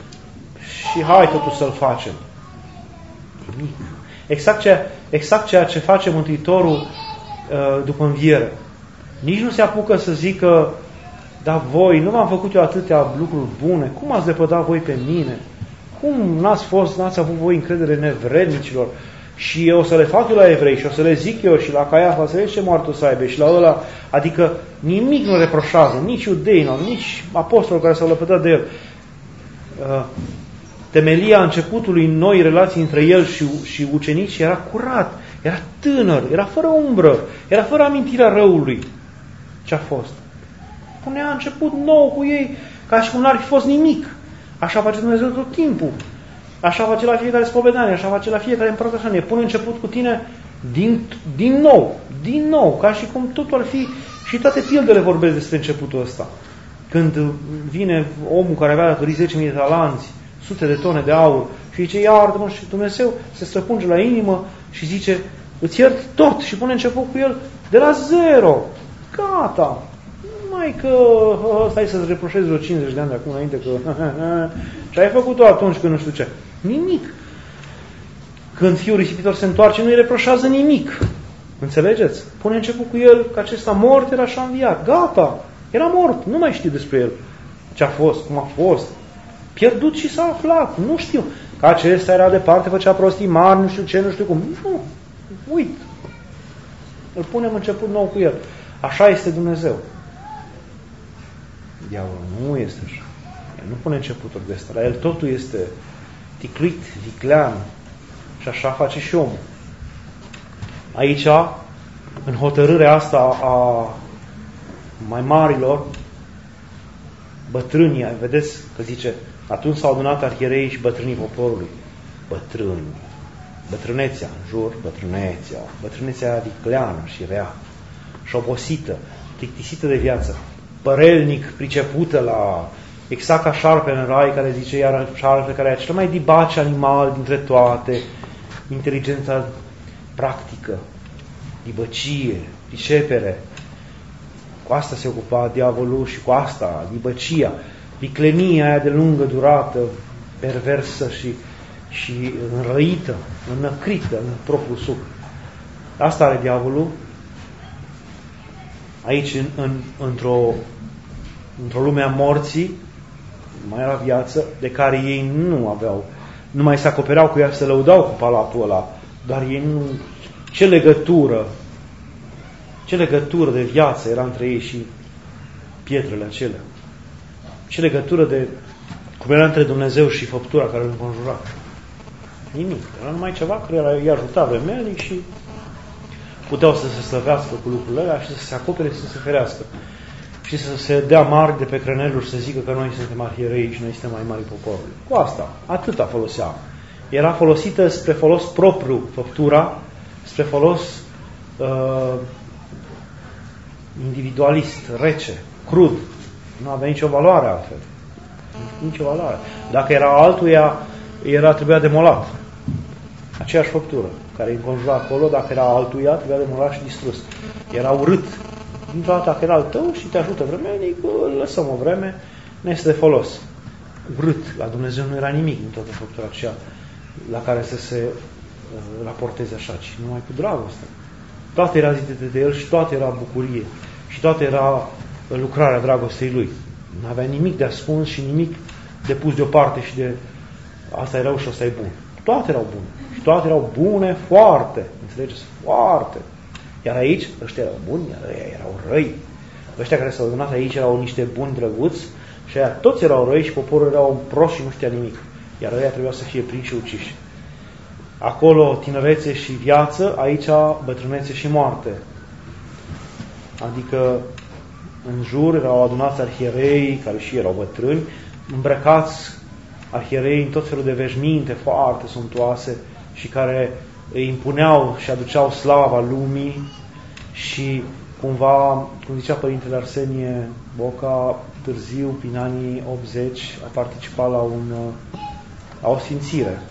și hai totul să-l facem. Nimic. Exact ceea, exact ceea ce face Mântuitorul uh, după înviere. Nici nu se apucă să zică, dar voi, nu v-am făcut eu atâtea lucruri bune, cum ați lepădat voi pe mine? Cum n-ați fost, n-ați avut voi încredere în evrednicilor? Și eu o să le fac eu la evrei și o să le zic eu și la Caiafa să vezi ce moarte o să aibă și la ăla, adică nimic nu reproșează, nici iudei, nici apostolul care s-au lepădat de el. Uh, temelia începutului noi relații între el și, și ucenici era curat, era tânăr, era fără umbră, era fără amintirea răului ce a fost. Punea început nou cu ei, ca și cum n-ar fi fost nimic. Așa face Dumnezeu tot timpul. Așa face la fiecare spovedanie, așa face la fiecare împărtășanie. Pune început cu tine din, din nou, din nou, ca și cum totul ar fi, și toate pildele vorbesc despre începutul ăsta. Când vine omul care avea datorii zece mii de talanți, sute de tone de aur, și zice, iartă-mă, și Dumnezeu se străpunge la inimă și zice, îți iert tot, și pune început cu el de la zero. Gata. Numai că stai să-ți reproșezi vreo cincizeci de ani de acum înainte că și ai făcut-o atunci când nu știu ce. Nimic. Când fiul risipitor se întoarce, nu îi reproșează nimic. Înțelegeți? Pune început cu el că acesta mort era și-a înviat. Gata. Era mort. Nu mai știu despre el. Ce a fost, cum a fost. Pierdut și s-a aflat. Nu știu. Că acesta era departe, făcea prostii mari, nu știu ce, nu știu cum. Nu. Uit. Îl punem început nou cu el. Așa este Dumnezeu. Diavolul nu este așa. El nu pune începuturi de asta. La el totul este ticlit, viclean. Și așa face și omul. Aici, în hotărârea asta a mai marilor, bătrânii, vedeți că zice, atunci s-au adunat arhiereii și bătrânii poporului. Bătrâni. Bătrânețea în jur, bătrânețea. Bătrânețea vicleană și rea. Și obosită, plictisită de viață. Părelnic, pricepută la, exact ca șarpele în rai, care zice iar șarpele care e cel mai dibace animal dintre toate, inteligența practică, dibăcie, pricepere. Cu asta se ocupa diavolul și cu asta, dibăcia, viclenia aia de lungă durată, perversă și, și înrăită, înnăcrită în propriul suc. Asta are diavolul. Aici, în, în, într-o, într-o lume a morții, mai era viață, de care ei nu aveau, nu mai se acopereau cu ea, se lăudau cu palatul ăla, dar ei nu... Ce legătură, ce legătură de viață era între ei și pietrele acelea? Ce legătură de... cum era între Dumnezeu și făptura care îl înconjura? Nimic. Era numai ceva care i-a ajutat vremelnic și puteau să se slăvească cu lucrurile alea și să se acopere și să se ferească. și să se dea mari de pe creneluri și să zică că noi suntem arhierei și noi suntem mai mari poporului. Cu asta, atâta folosea. Era folosită spre folos propriu făptura, spre folos uh, individualist, rece, crud. Nu avea nicio valoare altfel. Nicio valoare. Dacă era altuia, era, trebuia demolat. Aceeași făptură care îi înconjura acolo, dacă era altuia, trebuia demolat și distrus. Era urât. Dintr-o dată, dacă era al tău și te ajută vremelnic, îl lăsăm o vreme, ne este de folos. Urât. La Dumnezeu nu era nimic din toată făptura aceea la care să se uh, raporteze așa, ci numai cu dragoste. Toate era zidite de El și toate era bucurie. Și toate era lucrarea dragostei Lui. Nu avea nimic de ascuns și nimic de pus deoparte și de asta e rău și asta e bun. Toate erau bune. Și toate erau bune foarte. Înțelegeți? Foarte. Iar aici, ăștia erau buni, iar ei erau răi. Ăștia care s-au adunat aici erau niște buni drăguți și aia toți erau răi și poporul erau prost și nu știa nimic. Iar ăia trebuia să fie prinși și uciși. Acolo tinerețe și viață, aici bătrânețe și moarte. Adică în jur erau adunați arhierei, care și erau bătrâni, îmbrăcați arhierei în tot felul de veșminte foarte suntuoase și care îi impuneau și aduceau slava lumii și cumva, cum zicea Părintele Arsenie Boca, târziu, prin anii optzeci, a participat la, un, la o sfințire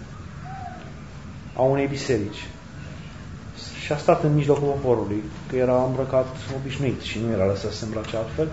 a unei biserici. Și a stat în mijlocul poporului, că era îmbrăcat obișnuit și nu era lăsat să se îmbrace altfel.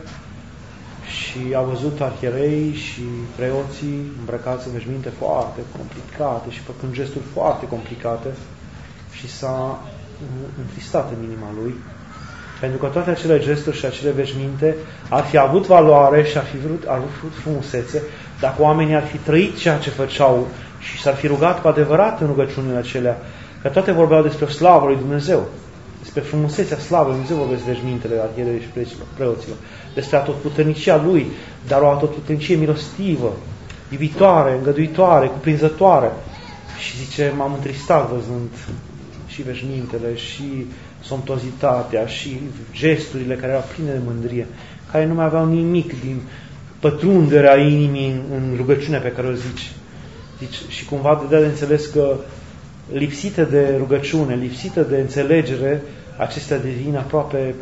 Și a văzut arhierei și preoții îmbrăcați în veșminte foarte complicate și făcând gesturi foarte complicate și s-a întristat în inima lui, pentru că toate acele gesturi și acele veșminte ar fi avut valoare și ar fi vrut, ar fi vrut frumusețe dacă oamenii ar fi trăit ceea ce făceau și s-ar fi rugat cu adevărat în rugăciunile acelea, că toate vorbeau despre slavă lui Dumnezeu, despre frumusețea slavei lui Dumnezeu vorbesc veșmintele arhierei și preoților, despre atotputernicia lui, dar o atotputernicie milostivă, iubitoare, îngăduitoare, cuprinzătoare. Și zice, m-am întristat văzând și veșmintele, și somptozitatea, și gesturile care erau pline de mândrie, care nu mai aveau nimic din pătrunderea inimii în, în rugăciunea pe care o zici. zici și cumva dădea de înțeles că lipsite de rugăciune, lipsite de înțelegere, acestea devin aproape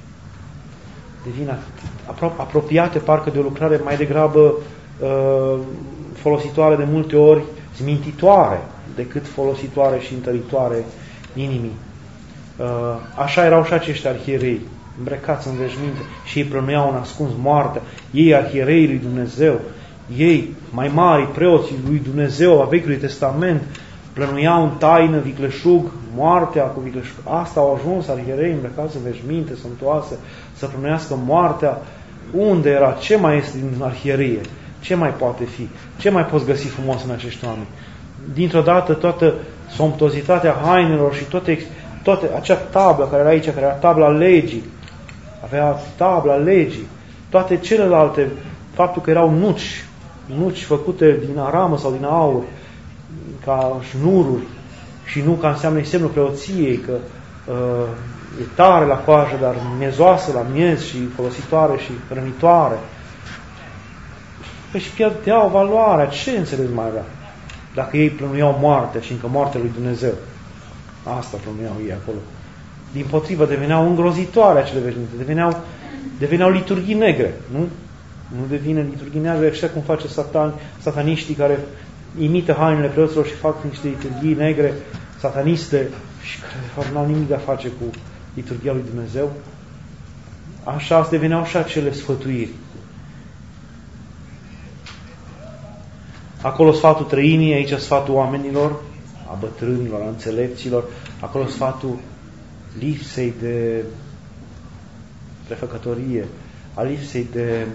devin apro- apropiate parcă de o lucrare mai degrabă uh, folositoare de multe ori, zmintitoare, decât folositoare și întăritoare inimii. Uh, așa erau și acești arhierei, îmbrăcați în veșminte și ei plănuiau în ascuns moartea. Ei, arhiereii lui Dumnezeu, ei, mai mari, preoții lui Dumnezeu a Vechiului Testament, plănuiau în taină, vicleșug, moartea cu vicleșug. Asta au ajuns arhierei îmbrăcați în veșminte săntoase, să plănuiască moartea. Unde era? Ce mai este din arhierie? Ce mai poate fi? Ce mai poți găsi frumos în acești oameni? Dintr-o dată toată somptozitatea hainelor și toate, toate acea tablă care era aici, care era tabla legii, avea tabla legii, toate celelalte, faptul că erau nuci, nuci făcute din aramă sau din aur, ca șnururi, și nu ca înseamnă semnul preoției, că uh, e tare la coajă, dar miezoasă la miez și folositoare și hrănitoare. Păi și pierdeau valoarea. Ce înțeles mai avea? Dacă ei plănuiau moartea și încă moartea lui Dumnezeu. Asta plănuiau ei acolo. Dimpotrivă, deveneau îngrozitoare acele veșminte. Deveneau, deveneau liturghii negre. Nu? Nu devine liturghii negre așa cum face satan, sataniștii care imită hainele preoților și fac niște liturghii negre, sataniste, și care de fapt n-au nimic de a face cu liturghia lui Dumnezeu. Așa deveneau și acele sfătuiri. Acolo sfatul trăimii, aici sfatul oamenilor, a bătrânilor, a înțelepților, acolo sfatul lipsei de prefăcătorie, a lipsei de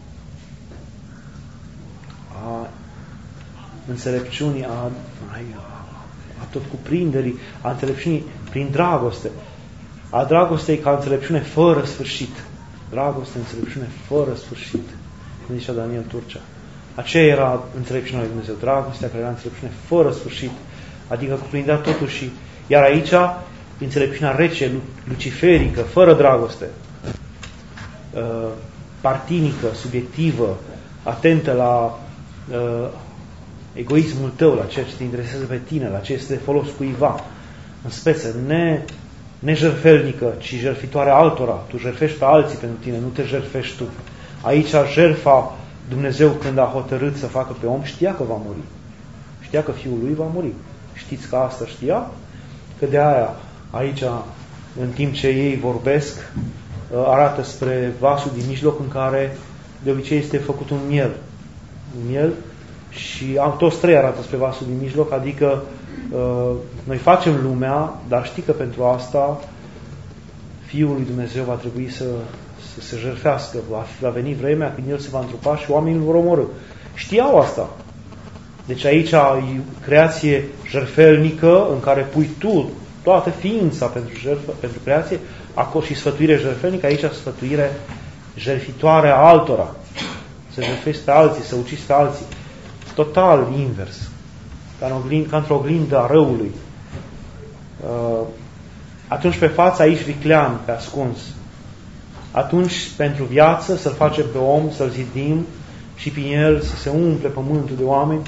a înțelepciunii, a, a, a tot cuprinderii, a înțelepciunii prin dragoste, a dragostei ca înțelepciune fără sfârșit. Dragoste, înțelepciune fără sfârșit, cum zicea Daniel Turcea. Aceea era înțelepciunea lui Dumnezeu, dragostea care era înțelepciune fără sfârșit, adică cuprindea totul și, iar aici, înțelepciunea rece, luciferică, fără dragoste. partinică, subiectivă, atentă la uh, egoismul tău, la ceea ce te interesează pe tine, la ce este de folos cuiva, în speță, ne, nejertfelnică, ci jertfitoare altora. Tu jertfești pe alții pentru tine, nu te jertfești tu. Aici jertfa Dumnezeu, când a hotărât să facă pe om, știa că va muri. Știa că Fiul lui va muri. Știți că asta știa? Că de aia aici, în timp ce ei vorbesc, arată spre vasul din mijloc, în care de obicei este făcut un miel. Un miel și toți trei arată spre vasul din mijloc, adică noi facem lumea, dar știi că pentru asta Fiul lui Dumnezeu va trebui să, să se jertfească. Va, va veni vremea când El se va întrupa și oamenii îl vor omorî. Știau asta. Deci aici e creație jertfelnică în care pui tu toată ființa pentru, jertfă, pentru creație, acolo și sfătuire jertfelnică, aici sfătuire jertfitoare a altora. Să jertfești pe alții, să ucizi pe alții. Total invers. Ca, în oglind, ca într-o oglindă a răului. Uh, atunci pe față, aici viclean, pe ascuns. Atunci, pentru viață, să-l facem pe om, să-l zidim și prin el să se umple pământul de oameni.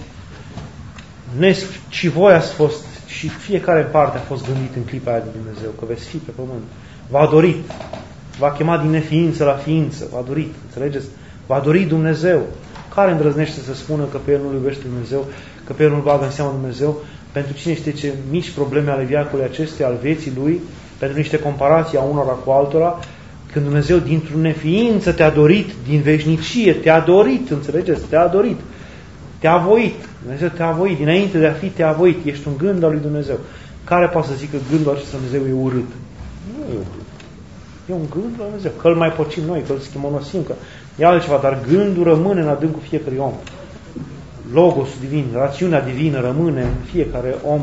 Și voi ați fost, și fiecare în parte a fost gândit în clipa aia de Dumnezeu, că veți fi pe pământ. V-a dorit. V-a chemat din neființă la ființă. V-a dorit. Înțelegeți? V-a dorit Dumnezeu. Care îndrăznește să spună că pe el nu-l iubește Dumnezeu, că pe el nu-l bagă în seamă Dumnezeu? Pentru cine știe ce mici probleme ale viacului acestea, al vieții lui, pentru niște comparații a unora cu altora, când Dumnezeu dintr-o neființă te-a dorit, din veșnicie, te-a dorit, înțelegeți? Te-a dorit. Te-a voit. Dumnezeu te-a voit. Dinainte de a fi, te-a voit. Ești un gând al lui Dumnezeu. Care poate să zică că gândul acesta Dumnezeu e urât? Nu e urât. E un gând al lui Dumnezeu. Că îl mai pocim noi, că îl schimonosim, că e altceva, dar gândul rămâne în adâncul fiecărui om. Logosul divin, rațiunea divină rămâne în fiecare om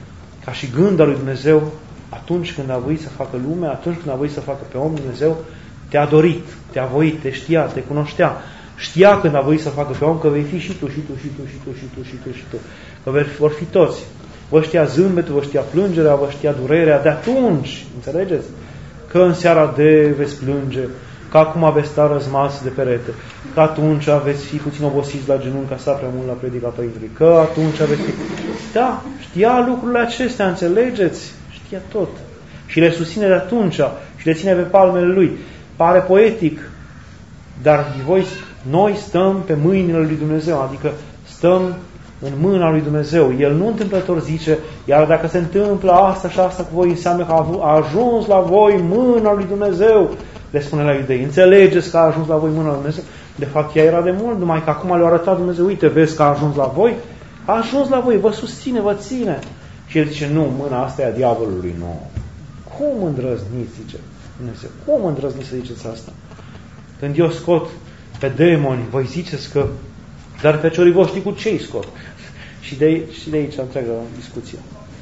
ca și gând al lui Dumnezeu. Atunci când a voit să facă lumea, atunci când a voit să facă pe om, Dumnezeu te-a dorit, te-a voit, te știa, te cunoștea. Știa când a voit să facă pe om că vei fi și tu, și tu, și tu, și tu, și tu, și tu, și tu. Că vor fi toți. Vă știa zâmbetul, vă știa plângerea, vă știa durerea. De atunci, înțelegeți? Că în seara de veți plânge, că acum aveți sta răzmați de perete, că atunci veți fi puțin obosiți la genunchi ca să prea mult la predica Părintului, că atunci veți fi... Da, știa lucrurile acestea, înțelegeți? Știa tot. Și le susține de atunci și le ține pe palmele lui. Pare poetic, dar voi, noi stăm pe mâinile lui Dumnezeu, adică stăm în mâna lui Dumnezeu. El nu întâmplător zice, iar dacă se întâmplă asta și asta cu voi, înseamnă că a ajuns la voi mâna lui Dumnezeu. Le spune la iudei, înțelegeți că a ajuns la voi mâna lui Dumnezeu? De fapt, ea era de mult, numai că acum le-a arătat Dumnezeu, uite, vezi că a ajuns la voi? A ajuns la voi, vă susține, vă ține. Și el zice, nu, mâna asta e a diavolului, nu. Cum îndrăzniți, zice Dumnezeu? Cum îndrăzniți să ziceți asta? Când eu scot pe demoni, voi ziceți că, dar pe ciorii voștri cu ce-i scot? Și de, și de aici întreagă discuție.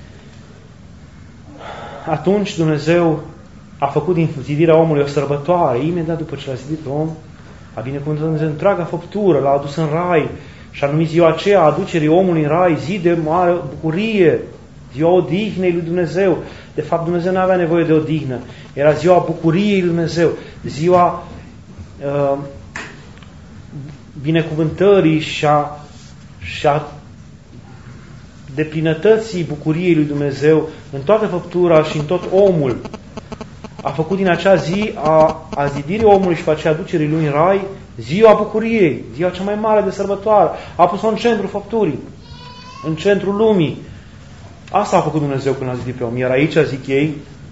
Atunci Dumnezeu a făcut din zidirea omului o sărbătoare, imediat după ce l-a zidit pe om, a binecuvântat Dumnezeu întreaga făptură, l-a adus în rai și a numit ziua aceea a aducerii omului în rai, zi de mare bucurie, ziua odihnei lui Dumnezeu. De fapt, Dumnezeu nu avea nevoie de odihnă, era ziua bucuriei lui Dumnezeu, ziua uh, binecuvântării și a, și a deplinătății bucuriei lui Dumnezeu în toată făptura și în tot omul. A făcut din acea zi a, a zidirii omului și a aducerii lui în rai ziua bucuriei, ziua cea mai mare de sărbătoare. A pus-o în centrul făpturii, în centrul lumii. Asta a făcut Dumnezeu când a zidit pe om. Iar aici, zic ei,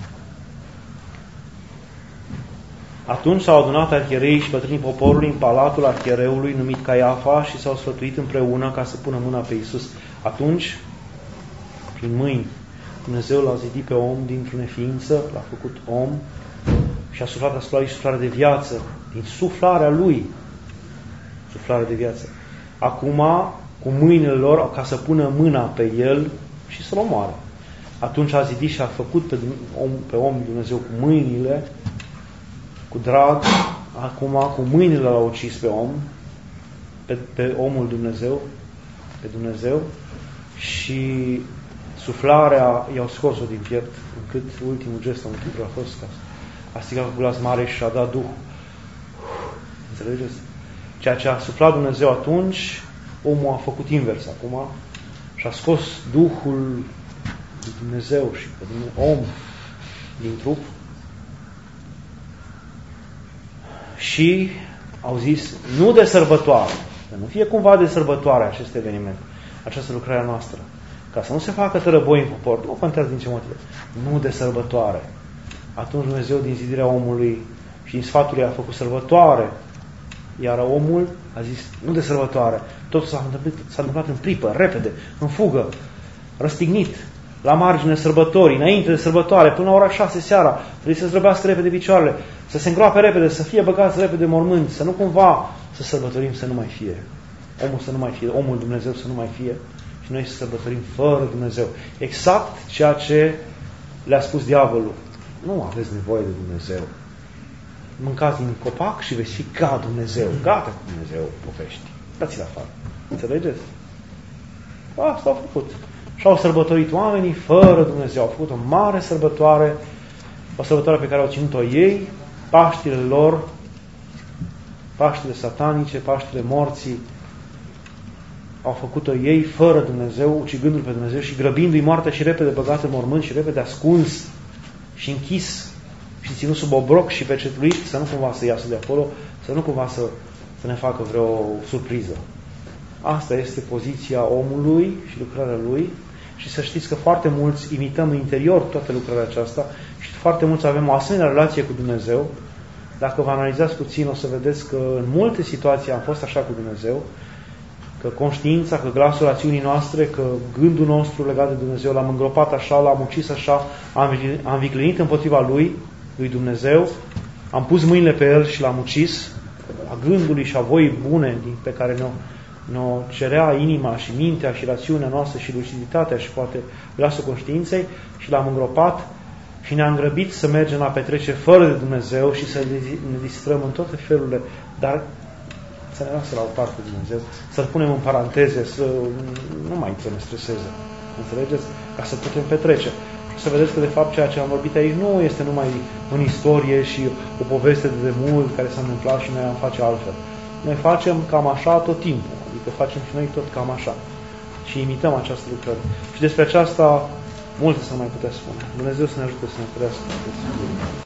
atunci s-au adunat arhierei și bătrânii poporului în palatul arhiereului numit Caiafa și s-au sfătuit împreună ca să pună mâna pe Iisus. Atunci, prin mâini, Dumnezeu l-a zidit pe om dintr-o neființă, l-a făcut om și a suflat asupra lui suflare de viață, din suflarea lui, suflare de viață. Acum, cu mâinile lor, ca să pună mâna pe el și să-l omoare. Atunci a zidit și a făcut pe om, pe om Dumnezeu cu mâinile, cu drag. Acum, cu mâinile l-a ucis pe om, pe, pe omul Dumnezeu, pe Dumnezeu, și suflarea i-au scos-o din piept, încât ultimul gest a mântuitorului a fost ca a strigat cu glas mare și a dat Duh. Înțelegeți? Ceea ce a suflat Dumnezeu atunci, omul a făcut invers acum și a scos Duhul lui Dumnezeu și pe om din trup și au zis, nu de sărbătoare, să nu fie cumva de sărbătoare acest eveniment, această lucrare a noastră, ca să nu se facă tărăboi în popor, nu contează din ce motive, nu de sărbătoare. Atunci Dumnezeu din zidirea omului și din sfatul ei a făcut sărbătoare, iar omul a zis, nu de sărbătoare, totul s-a întâmplat, s-a întâmplat în pripă, repede, în fugă, răstignit, la marginea sărbătorii, înainte de sărbătoare, până la ora șase seara, trebuie să zdrăbească repede picioarele, să se îngroape repede, să fie băgați repede mormânt, să nu cumva să sărbătorim să nu mai fie. Omul să nu mai fie, omul Dumnezeu să nu mai fie și noi să sărbătorim fără Dumnezeu. Exact ceea ce le-a spus diavolul. Nu aveți nevoie de Dumnezeu. Mâncați din copac și veți fi ca Dumnezeu. Gata cu Dumnezeu, povești. Dați-l afară. Înțelegeți? Asta au făcut. Și au sărbătorit oamenii fără Dumnezeu. Au făcut o mare sărbătoare, o sărbătoare pe care au ținut-o ei, Paștile lor, Paștile satanice, Paștile morții, au făcut-o ei fără Dumnezeu, ucigându-L pe Dumnezeu și grăbindu-i moartea și repede băgat în mormânt și repede ascuns și închis și ținut sub obroc și pecetluit, să nu cumva să iasă de acolo, să nu cumva să, să ne facă vreo surpriză. Asta este poziția omului și lucrarea lui și să știți că foarte mulți imităm în interior toată lucrarea aceasta și foarte mulți avem o asemenea relație cu Dumnezeu. Dacă vă analizați puțin, o să vedeți că în multe situații am fost așa cu Dumnezeu, că conștiința, că glasul rațiunii noastre, că gândul nostru legat de Dumnezeu l-am îngropat așa, l-am ucis așa, am viclenit împotriva Lui, lui Dumnezeu, am pus mâinile pe El și l-am ucis, a gândului și a voii bune pe care ne-o, ne-o cerea inima și mintea și rațiunea noastră și luciditatea și poate glasul conștiinței și l-am îngropat și ne-am grăbit să mergem la petrecere fără de Dumnezeu și să ne distrăm în toate felurile, dar să ne lasă la o parte de Dumnezeu, să-L punem în paranteze, să nu mai să ne streseze. Înțelegeți? Ca să putem petrece. Și să vedeți că, de fapt, ceea ce am vorbit aici nu este numai în istorie și o poveste de demult care s-a întâmplat și noi am face altfel. Noi facem cam așa tot timpul. Adică facem și noi tot cam așa. Și imităm această lucrare. Și despre aceasta multe să mai putea spune. Dumnezeu să ne ajute să ne crească.